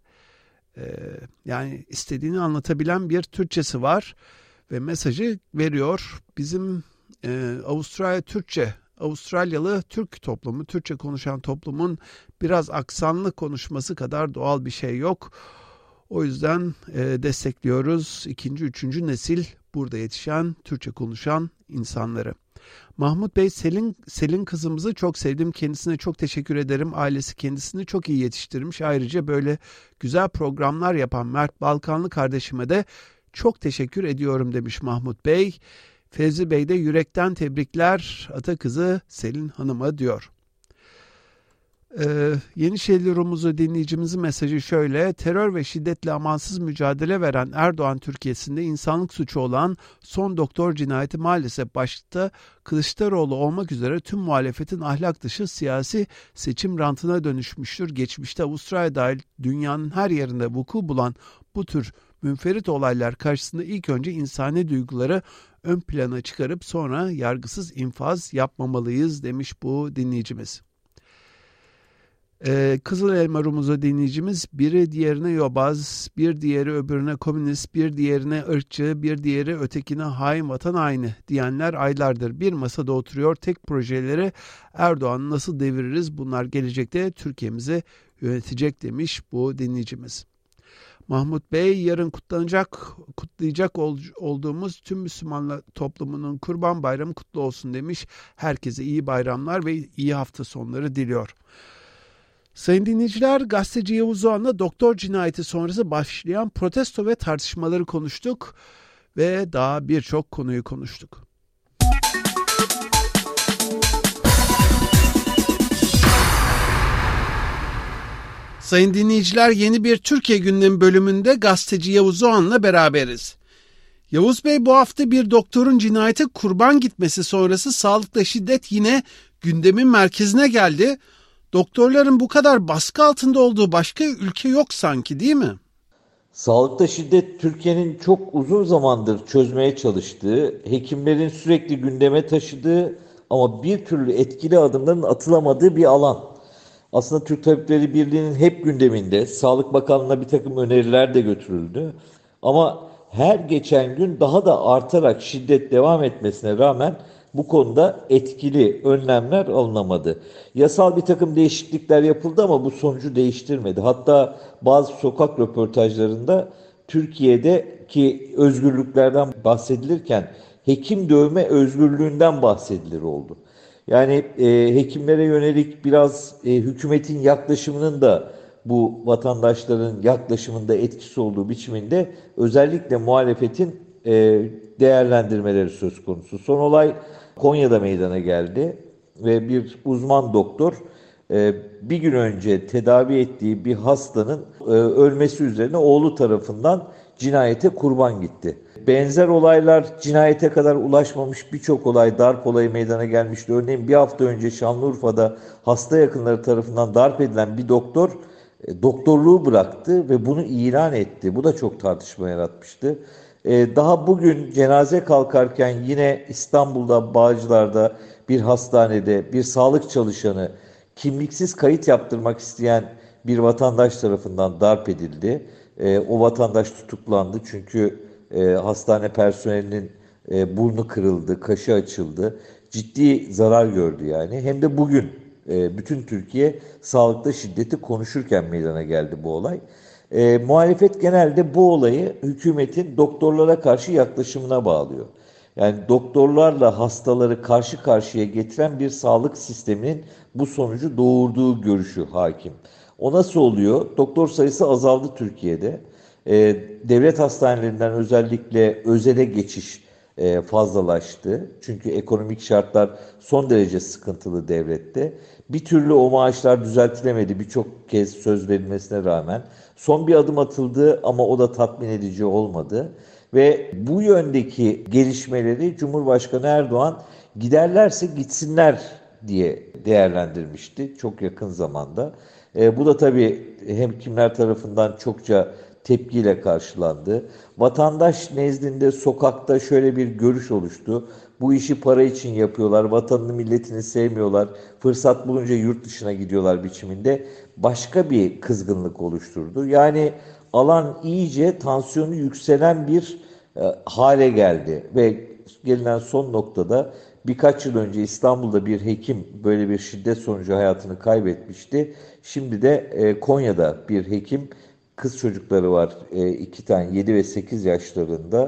e, yani istediğini anlatabilen bir Türkçesi var ve mesajı veriyor. Bizim e, Avustralya Türkçe, Avustralyalı Türk toplumu, Türkçe konuşan toplumun biraz aksanlı konuşması kadar doğal bir şey yok. O yüzden e, destekliyoruz. İkinci, üçüncü nesil burada yetişen, Türkçe konuşan insanları. Mahmut Bey, Selin, Selin kızımızı çok sevdim. Kendisine çok teşekkür ederim. Ailesi kendisini çok iyi yetiştirmiş. Ayrıca böyle güzel programlar yapan Mert Balkanlı kardeşime de çok teşekkür ediyorum demiş Mahmut Bey. Fevzi Bey de yürekten tebrikler ata kızı Selin Hanım'a diyor. Ee, Yenişehirli Rumuzlu dinleyicimizin mesajı şöyle: terör ve şiddetle amansız mücadele veren Erdoğan Türkiye'sinde insanlık suçu olan son doktor cinayeti maalesef başta Kılıçdaroğlu olmak üzere tüm muhalefetin ahlak dışı siyasi seçim rantına dönüşmüştür. Geçmişte Avustralya dahil dünyanın her yerinde vuku bulan bu tür münferit olaylar karşısında ilk önce insani duyguları ön plana çıkarıp sonra yargısız infaz yapmamalıyız demiş bu dinleyicimiz. Ee, Kızıl Elma Rumuzlu dinleyicimiz, biri diğerine yobaz, bir diğeri öbürüne komünist, bir diğerine ırkçı, bir diğeri ötekine hain vatan haini diyenler aylardır bir masada oturuyor. Tek projeleri Erdoğan'ı nasıl deviririz, bunlar gelecekte Türkiye'mizi yönetecek demiş bu dinleyicimiz. Mahmut Bey, yarın kutlanacak, kutlayacak ol, olduğumuz tüm Müslüman toplumunun Kurban Bayramı kutlu olsun demiş. Herkese iyi bayramlar ve iyi hafta sonları diliyor. Sayın dinleyiciler, gazeteci Yavuz Oğan'la doktor cinayeti sonrası başlayan protesto ve tartışmaları konuştuk ve daha birçok konuyu konuştuk. Sayın dinleyiciler, yeni bir Türkiye Gündemi bölümünde gazeteci Yavuz Oğan'la beraberiz. Yavuz Bey, bu hafta bir doktorun cinayete kurban gitmesi sonrası sağlıkta şiddet yine gündemin merkezine geldi. Doktorların bu kadar baskı altında olduğu başka ülke yok sanki, değil mi? Sağlıkta şiddet Türkiye'nin çok uzun zamandır çözmeye çalıştığı, hekimlerin sürekli gündeme taşıdığı ama bir türlü etkili adımların atılamadığı bir alan. Aslında Türk Tabipleri Birliği'nin hep gündeminde, Sağlık Bakanlığı'na bir takım öneriler de götürüldü. Ama her geçen gün daha da artarak şiddet devam etmesine rağmen bu konuda etkili önlemler alınamadı. Yasal bir takım değişiklikler yapıldı ama bu sonucu değiştirmedi. Hatta bazı sokak röportajlarında Türkiye'deki özgürlüklerden bahsedilirken hekim dövme özgürlüğünden bahsedilir oldu. Yani e, hekimlere yönelik biraz e, hükümetin yaklaşımının da bu vatandaşların yaklaşımında etkisi olduğu biçiminde özellikle muhalefetin e, değerlendirmeleri söz konusu. Son olay Konya'da meydana geldi ve bir uzman doktor e, bir gün önce tedavi ettiği bir hastanın e, ölmesi üzerine oğlu tarafından cinayete kurban gitti. Benzer olaylar cinayete kadar ulaşmamış birçok olay, darp olayı meydana gelmişti. Örneğin bir hafta önce Şanlıurfa'da hasta yakınları tarafından darp edilen bir doktor e, doktorluğu bıraktı ve bunu ilan etti. Bu da çok tartışma yaratmıştı. E, daha bugün cenaze kalkarken yine İstanbul'da, Bağcılar'da bir hastanede bir sağlık çalışanı kimliksiz kayıt yaptırmak isteyen bir vatandaş tarafından darp edildi. E, o vatandaş tutuklandı çünkü e, hastane personelinin e, burnu kırıldı, kaşı açıldı. Ciddi zarar gördü yani. Hem de bugün e, bütün Türkiye sağlıkta şiddeti konuşurken meydana geldi bu olay. E, muhalefet genelde bu olayı hükümetin doktorlara karşı yaklaşımına bağlıyor. Yani doktorlarla hastaları karşı karşıya getiren bir sağlık sisteminin bu sonucu doğurduğu görüşü hakim. O nasıl oluyor? Doktor sayısı azaldı Türkiye'de. Ee, devlet hastanelerinden özellikle özele geçiş e, fazlalaştı. Çünkü ekonomik şartlar son derece sıkıntılı devlette. Bir türlü o maaşlar düzeltilemedi birçok kez söz verilmesine rağmen. Son bir adım atıldı ama o da tatmin edici olmadı. Ve bu yöndeki gelişmeleri Cumhurbaşkanı Erdoğan giderlerse gitsinler diye değerlendirmişti çok yakın zamanda. E, bu da tabii hekimler tarafından çokça tepkiyle karşılandı. Vatandaş nezdinde sokakta şöyle bir görüş oluştu. Bu işi para için yapıyorlar, vatanını milletini sevmiyorlar, fırsat bulunca yurt dışına gidiyorlar biçiminde başka bir kızgınlık oluşturdu. Yani alan iyice tansiyonu yükselen bir e, hale geldi ve gelinen son noktada birkaç yıl önce İstanbul'da bir hekim böyle bir şiddet sonucu hayatını kaybetmişti. Şimdi de e, Konya'da bir hekim, kız çocukları var e, iki tane yedi ve sekiz yaşlarında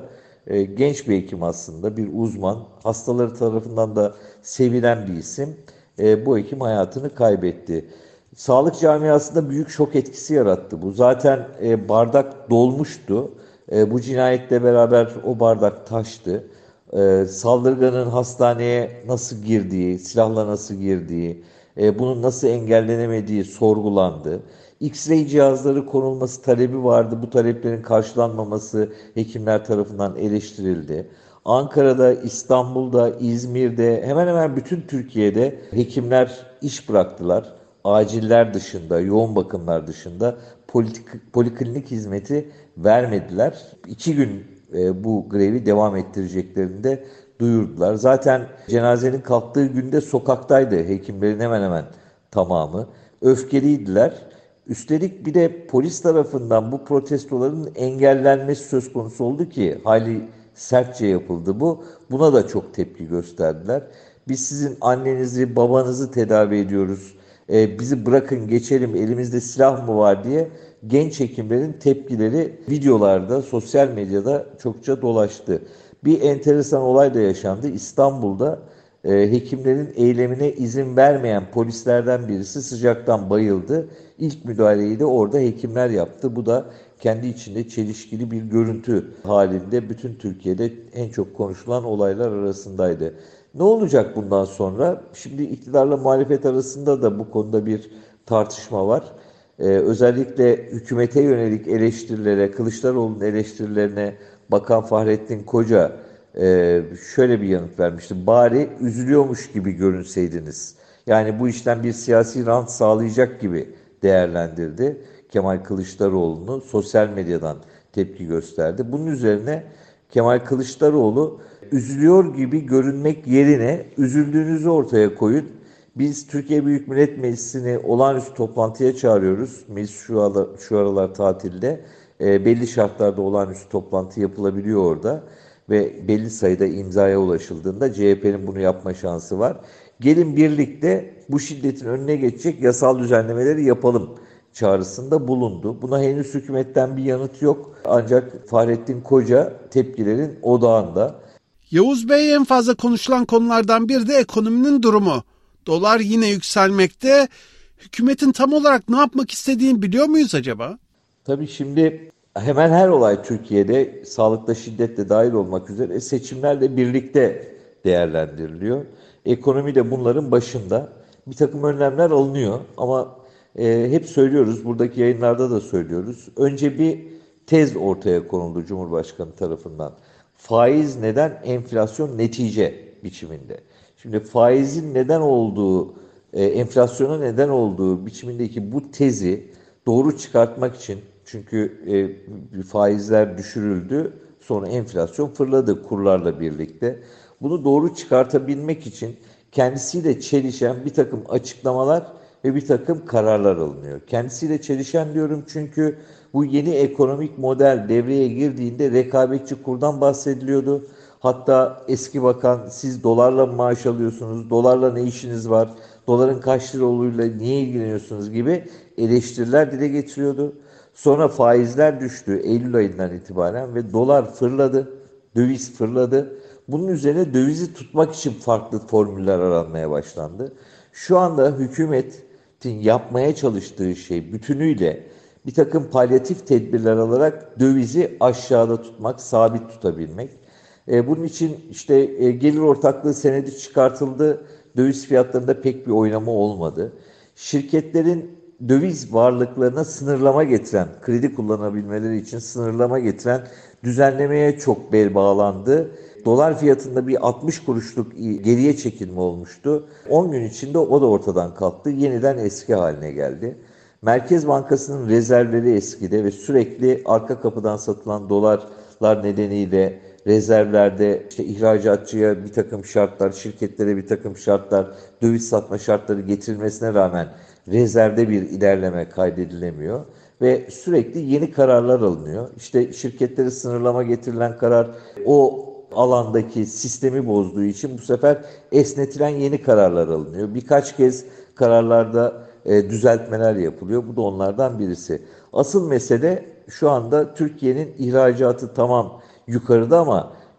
E, genç bir hekim aslında, bir uzman. Hastaları tarafından da sevilen bir isim. E, bu hekim hayatını kaybetti. Sağlık camiasında büyük şok etkisi yarattı bu. Zaten e, bardak dolmuştu. E, bu cinayetle beraber o bardak taştı. E, saldırganın hastaneye nasıl girdiği, silahla nasıl girdiği, e, bunun nasıl engellenemediği sorgulandı. X-ray cihazları konulması talebi vardı. Bu taleplerin karşılanmaması hekimler tarafından eleştirildi. Ankara'da, İstanbul'da, İzmir'de, hemen hemen bütün Türkiye'de hekimler iş bıraktılar. Aciller dışında, yoğun bakımlar dışında politik, poliklinik hizmeti vermediler. İki gün e, bu grevi devam ettireceklerini de duyurdular. Zaten cenazenin kalktığı günde sokaktaydı hekimlerin hemen hemen tamamı. Öfkeliydiler. Üstelik bir de polis tarafından bu protestoların engellenmesi söz konusu oldu ki hali sertçe yapıldı bu. Buna da çok tepki gösterdiler. Biz sizin annenizi, babanızı tedavi ediyoruz. Ee, bizi bırakın geçelim, elimizde silah mı var diye genç hekimlerin tepkileri videolarda, sosyal medyada çokça dolaştı. Bir enteresan olay da yaşandı. İstanbul'da e, hekimlerin eylemine izin vermeyen polislerden birisi sıcaktan bayıldı. İlk müdahaleyi de orada hekimler yaptı. Bu da kendi içinde çelişkili bir görüntü halinde bütün Türkiye'de en çok konuşulan olaylar arasındaydı. Ne olacak bundan sonra? Şimdi iktidarla muhalefet arasında da bu konuda bir tartışma var. Ee, özellikle hükümete yönelik eleştirilere, Kılıçdaroğlu'nun eleştirilerine Bakan Fahrettin Koca e, şöyle bir yanıt vermişti. Bari üzülüyormuş gibi görünseydiniz. Yani bu işten bir siyasi rant sağlayacak gibi değerlendirdi Kemal Kılıçdaroğlu'nu. Sosyal medyadan tepki gösterdi. Bunun üzerine Kemal Kılıçdaroğlu üzülüyor gibi görünmek yerine üzüldüğünüzü ortaya koyun. Biz Türkiye Büyük Millet Meclisi'ni olağanüstü toplantıya çağırıyoruz. Meclis şu aralar, şu aralar tatilde. E, belli şartlarda olağanüstü toplantı yapılabiliyor orada. Ve belli sayıda imzaya ulaşıldığında C H P'nin bunu yapma şansı var. Gelin birlikte bu şiddetin önüne geçecek yasal düzenlemeleri yapalım çağrısında bulundu. Buna henüz hükümetten bir yanıt yok. Ancak Fahrettin Koca tepkilerin odağında. Yavuz Bey, en fazla konuşulan konulardan biri de ekonominin durumu. Dolar yine yükselmekte. Hükümetin tam olarak ne yapmak istediğini biliyor muyuz acaba? Tabii şimdi hemen her olay Türkiye'de sağlıkta şiddetle dahil olmak üzere seçimlerle birlikte değerlendiriliyor. Ekonomi de bunların başında. Bir takım önlemler alınıyor ama e, hep söylüyoruz, buradaki yayınlarda da söylüyoruz. Önce bir tez ortaya konuldu Cumhurbaşkanı tarafından. Faiz neden, enflasyon netice biçiminde. Şimdi faizin neden olduğu, e, enflasyona neden olduğu biçimindeki bu tezi doğru çıkartmak için, çünkü e, faizler düşürüldü, sonra enflasyon fırladı kurlarla birlikte. Bunu doğru çıkartabilmek için kendisiyle çelişen bir takım açıklamalar ve bir takım kararlar alınıyor. Kendisiyle çelişen diyorum çünkü bu yeni ekonomik model devreye girdiğinde rekabetçi kurdan bahsediliyordu. Hatta eski bakan siz dolarla mı maaş alıyorsunuz, dolarla ne işiniz var, doların kaç lira olduğuyla niye ilgileniyorsunuz gibi eleştiriler dile getiriyordu. Sonra faizler düştü Eylül ayından itibaren ve dolar fırladı, döviz fırladı. Bunun üzerine dövizi tutmak için farklı formüller aranmaya başlandı. Şu anda hükümetin yapmaya çalıştığı şey bütünüyle bir takım palyatif tedbirler alarak dövizi aşağıda tutmak, sabit tutabilmek. E, bunun için işte e, gelir ortaklığı senedi çıkartıldı. Döviz fiyatlarında pek bir oynama olmadı. Şirketlerin döviz varlıklarına sınırlama getiren, kredi kullanabilmeleri için sınırlama getiren düzenlemeye çok bel bağlandı. Dolar fiyatında bir altmış kuruşluk geriye çekilme olmuştu. on gün içinde o da ortadan kalktı. Yeniden eski haline geldi. Merkez Bankası'nın rezervleri eskide ve sürekli arka kapıdan satılan dolarlar nedeniyle rezervlerde işte ihracatçıya bir takım şartlar, şirketlere bir takım şartlar, döviz satma şartları getirilmesine rağmen rezervde bir ilerleme kaydedilemiyor ve sürekli yeni kararlar alınıyor. İşte şirketlere sınırlama getirilen karar o alandaki sistemi bozduğu için bu sefer esnetilen yeni kararlar alınıyor. Birkaç kez kararlarda e, düzeltmeler yapılıyor. Bu da onlardan birisi. Asıl mesele şu anda Türkiye'nin ihracatı tamam yukarıda ama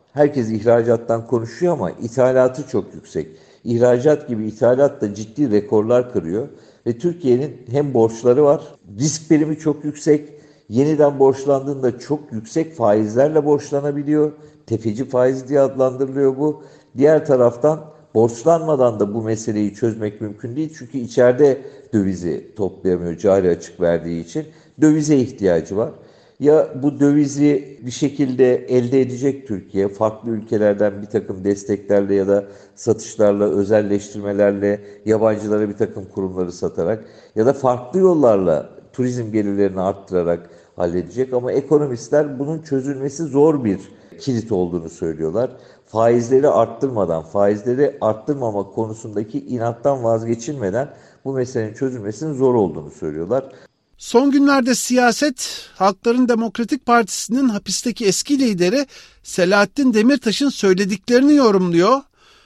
Herkes ihracattan konuşuyor ama ithalatı çok yüksek. İhracat gibi ithalat da ciddi rekorlar kırıyor. Ve Türkiye'nin hem borçları var, risk primi çok yüksek, yeniden borçlandığında çok yüksek faizlerle borçlanabiliyor. Tefeci faiz diye adlandırılıyor bu. Diğer taraftan borçlanmadan da bu meseleyi çözmek mümkün değil. Çünkü içeride dövizi toplayamıyor cari açık verdiği için. Dövize ihtiyacı var. Ya bu dövizi bir şekilde elde edecek Türkiye, farklı ülkelerden bir takım desteklerle ya da satışlarla, özelleştirmelerle, yabancılara bir takım kurumları satarak ya da farklı yollarla turizm gelirlerini arttırarak halledecek. Ama ekonomistler bunun çözülmesi zor bir kilit olduğunu söylüyorlar. Faizleri arttırmadan, faizleri arttırmama konusundaki inattan vazgeçilmeden bu meselenin çözülmesinin zor olduğunu söylüyorlar. Son günlerde siyaset, Halkların Demokratik Partisi'nin hapisteki eski lideri Selahattin Demirtaş'ın söylediklerini yorumluyor.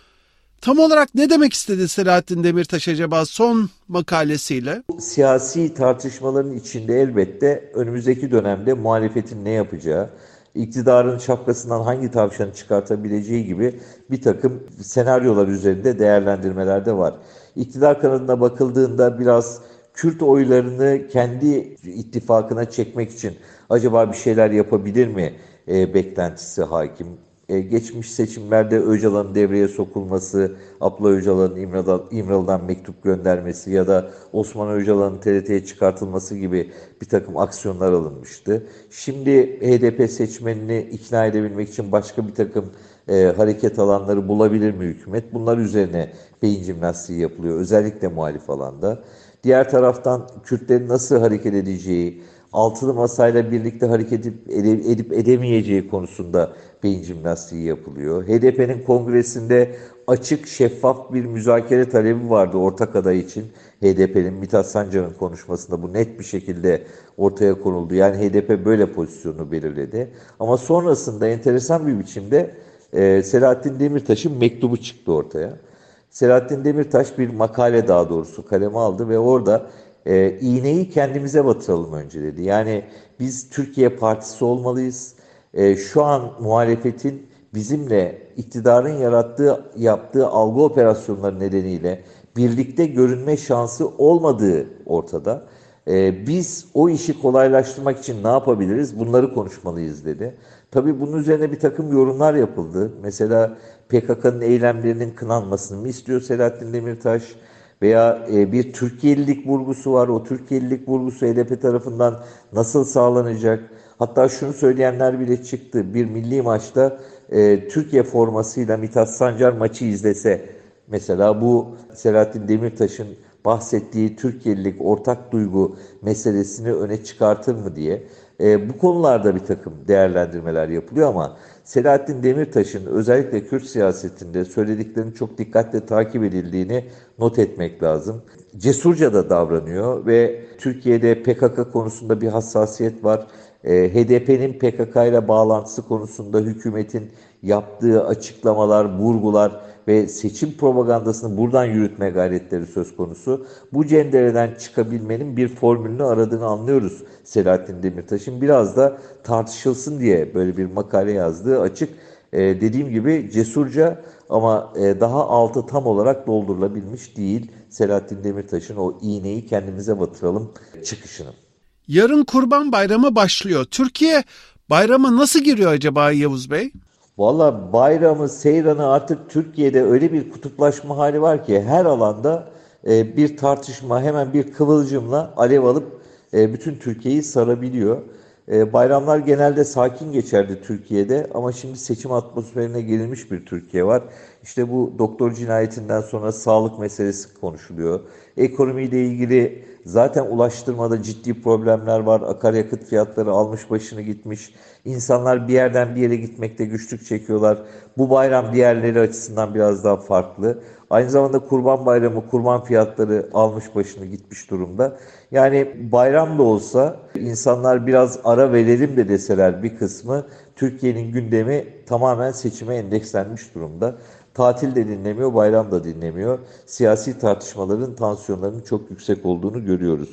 Tam olarak ne demek istedi Selahattin Demirtaş acaba son makalesiyle? Siyasi tartışmaların içinde elbette önümüzdeki dönemde muhalefetin ne yapacağı, iktidarın şapkasından hangi tavşanı çıkartabileceği gibi bir takım senaryolar üzerinde değerlendirmeler de var. İktidar kanadına bakıldığında biraz Kürt oylarını kendi ittifakına çekmek için acaba bir şeyler yapabilir mi e, beklentisi hakim. E, geçmiş seçimlerde Öcalan'ın devreye sokulması, Abdullah Öcalan'ın İmralı'dan, İmralı'dan mektup göndermesi ya da Osman Öcalan'ın T R T'ye çıkartılması gibi bir takım aksiyonlar alınmıştı. Şimdi H D P seçmenini ikna edebilmek için başka bir takım e, hareket alanları bulabilir mi hükümet? Bunlar üzerine beyin jimnastiği yapılıyor, özellikle muhalif alanda. Diğer taraftan Kürtlerin nasıl hareket edeceği, altılı masayla birlikte hareket edip, edip edemeyeceği konusunda beyin jimnastiği yapılıyor. H D P'nin kongresinde açık, şeffaf bir müzakere talebi vardı ortak aday için. H D P'nin Mithat Sancar'ın konuşmasında bu net bir şekilde ortaya konuldu. Yani H D P böyle pozisyonunu belirledi. Ama sonrasında enteresan bir biçimde e, Selahattin Demirtaş'ın mektubu çıktı ortaya. Selahattin Demirtaş bir makale daha doğrusu kaleme aldı ve orada e, iğneyi kendimize batıralım önce dedi. Yani biz Türkiye Partisi olmalıyız. E, şu an muhalefetin bizimle iktidarın yarattığı, yaptığı algı operasyonları nedeniyle birlikte görünme şansı olmadığı ortada. E, biz o işi kolaylaştırmak için ne yapabiliriz? Bunları konuşmalıyız dedi. Tabii bunun üzerine bir takım yorumlar yapıldı. Mesela P K K'nın eylemlerinin kınanmasını mı istiyor Selahattin Demirtaş? Veya e, bir Türkiye'lilik vurgusu var. O Türkiye'lilik vurgusu H D P tarafından nasıl sağlanacak? Hatta şunu söyleyenler bile çıktı. Bir milli maçta e, Türkiye formasıyla Mithat Sancar maçı izlese, mesela bu Selahattin Demirtaş'ın bahsettiği Türkiye'lilik ortak duygu meselesini öne çıkartır mı diye. E, bu konularda bir takım değerlendirmeler yapılıyor ama Selahattin Demirtaş'ın özellikle Kürt siyasetinde söylediklerinin çok dikkatle takip edildiğini not etmek lazım. Cesurca da davranıyor ve Türkiye'de P K K konusunda bir hassasiyet var. E, H D P'nin P K K ile bağlantısı konusunda hükümetin yaptığı açıklamalar, vurgular ve seçim propagandasını buradan yürütme gayretleri söz konusu. Bu cendereden çıkabilmenin bir formülünü aradığını anlıyoruz Selahattin Demirtaş'ın. Biraz da tartışılsın diye böyle bir makale yazdığı açık. Ee, dediğim gibi cesurca ama e, daha altı tam olarak doldurulabilmiş değil Selahattin Demirtaş'ın o iğneyi kendimize batıralım çıkışını. Yarın Kurban Bayramı başlıyor. Türkiye bayrama nasıl giriyor acaba Yavuz Bey? Valla bayramı, seyranı artık Türkiye'de öyle bir kutuplaşma hali var ki her alanda e, bir tartışma hemen bir kıvılcımla alev alıp e, bütün Türkiye'yi sarabiliyor. E, bayramlar genelde sakin geçerdi Türkiye'de ama şimdi seçim atmosferine gelinmiş bir Türkiye var. İşte bu doktor cinayetinden sonra sağlık meselesi konuşuluyor. Ekonomiyle ilgili zaten ulaştırmada ciddi problemler var. Akaryakıt fiyatları almış başını gitmiş. İnsanlar bir yerden bir yere gitmekte güçlük çekiyorlar. Bu bayram diğerleri açısından biraz daha farklı. Aynı zamanda Kurban Bayramı, kurban fiyatları almış başını gitmiş durumda. Yani bayram da olsa insanlar biraz ara verelim de deseler bir kısmı Türkiye'nin gündemi tamamen seçime endekslenmiş durumda. Tatil de dinlemiyor, bayram da dinlemiyor. Siyasi tartışmaların, tansiyonlarının çok yüksek olduğunu görüyoruz.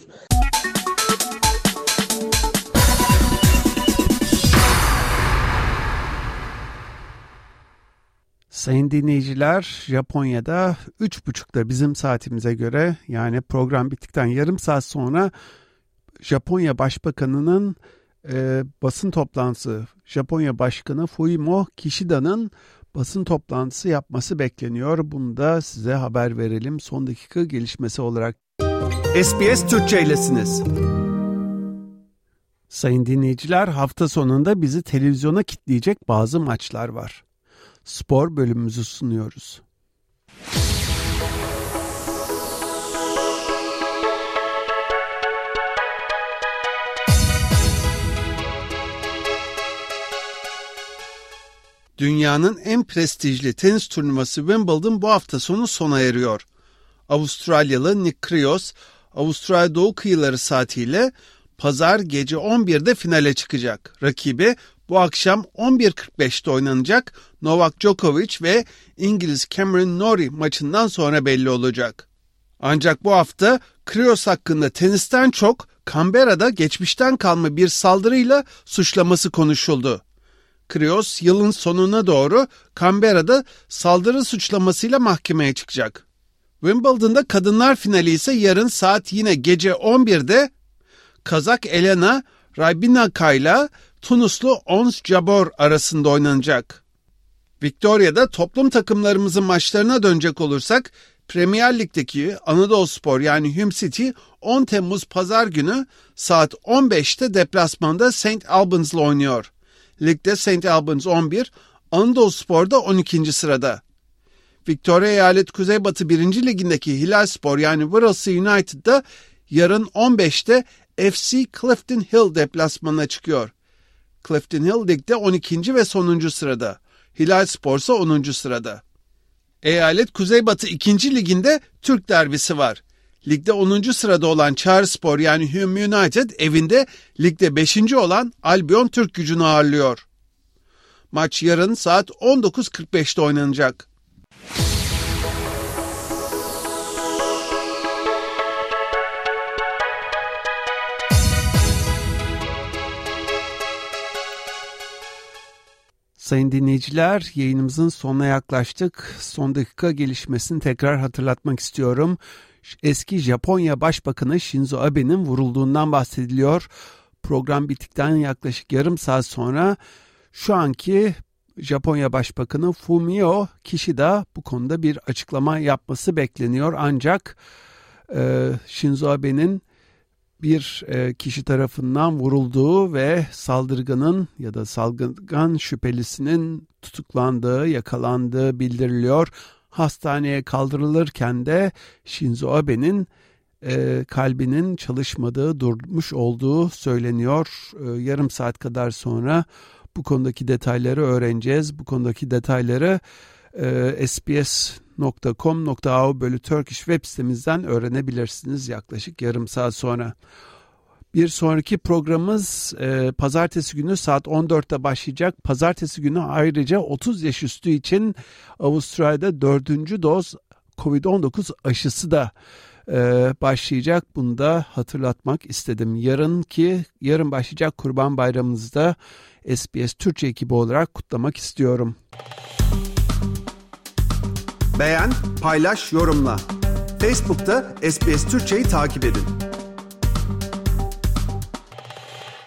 Sayın dinleyiciler, Japonya'da üç buçukta bizim saatimize göre, yani program bittikten yarım saat sonra Japonya Başbakanı'nın e, basın toplantısı, Japonya Başkanı Fumio Kishida'nın basın toplantısı yapması bekleniyor. Bunu da size haber verelim son dakika gelişmesi olarak. S B S Türkçe'ylesiniz. Sayın dinleyiciler, hafta sonunda bizi televizyona kilitleyecek bazı maçlar var. Spor bölümümüzü sunuyoruz. Dünyanın en prestijli tenis turnuvası Wimbledon bu hafta sonu sona eriyor. Avustralyalı Nick Kyrgios, Avustralya doğu kıyıları saatiyle pazar gece on birde finale çıkacak. Rakibi bu akşam on bir kırk beşte oynanacak Novak Djokovic ve İngiliz Cameron Norrie maçından sonra belli olacak. Ancak bu hafta Kyrgios hakkında tenisten çok Canberra'da geçmişten kalma bir saldırıyla suçlaması konuşuldu. Kyrgios yılın sonuna doğru Canberra'da saldırı suçlamasıyla mahkemeye çıkacak. Wimbledon'da kadınlar finali ise yarın saat yine gece on birde Kazak Elena Rybakina ile Tunuslu Ons Jabeur arasında oynanacak. Victoria'da toplum takımlarımızın maçlarına dönecek olursak Premier Lig'deki Anadoluspor yani Hume City on Temmuz Pazar günü saat on beşte deplasmanda Saint Albans ile oynuyor. Ligde Saint Albans on bir, Anadoluspor'da on ikinci sırada. Victoria Eyalet Kuzeybatı birinci Ligi'ndeki Hilalspor yani Whittlesea United'da yarın on beşte F C Clifton Hill deplasmanına çıkıyor. Clifton Hill ligde on ikinci ve sonuncu sırada. Hilalspor ise onuncu sırada. Eyalet Kuzeybatı ikinci Ligi'nde Türk derbisi var. Ligde onuncu sırada olan Çağrıspor yani Hume United evinde ligde beşinci olan Albion Türkgücü'nü ağırlıyor. Maç yarın saat on dokuz kırk beşte oynanacak. Sayın dinleyiciler, yayınımızın sonuna yaklaştık. Son dakika gelişmesini tekrar hatırlatmak istiyorum. Eski Japonya Başbakanı Shinzo Abe'nin vurulduğundan bahsediliyor. Program bittikten yaklaşık yarım saat sonra şu anki Japonya Başbakanı Fumio Kishida bu konuda bir açıklama yapması bekleniyor. Ancak e, Shinzo Abe'nin bir e, kişi tarafından vurulduğu ve saldırganın ya da saldırgan şüphelisinin tutuklandığı, yakalandığı bildiriliyor. Hastaneye kaldırılırken de Shinzo Abe'nin e, kalbinin çalışmadığı, durmuş olduğu söyleniyor. E, yarım saat kadar sonra bu konudaki detayları öğreneceğiz. Bu konudaki detayları e, s b s nokta com nokta a u bölü Turkish web sitemizden öğrenebilirsiniz yaklaşık yarım saat sonra. Bir sonraki programımız e, pazartesi günü saat on dörtte başlayacak. Pazartesi günü ayrıca otuz yaş üstü için Avustralya'da dördüncü doz kovid on dokuz aşısı da e, başlayacak. Bunu da hatırlatmak istedim. Yarınki, yarın başlayacak Kurban Bayramımızı da S B S Türkçe ekibi olarak kutlamak istiyorum. Beğen, paylaş, yorumla. Facebook'ta S B S Türkçe'yi takip edin.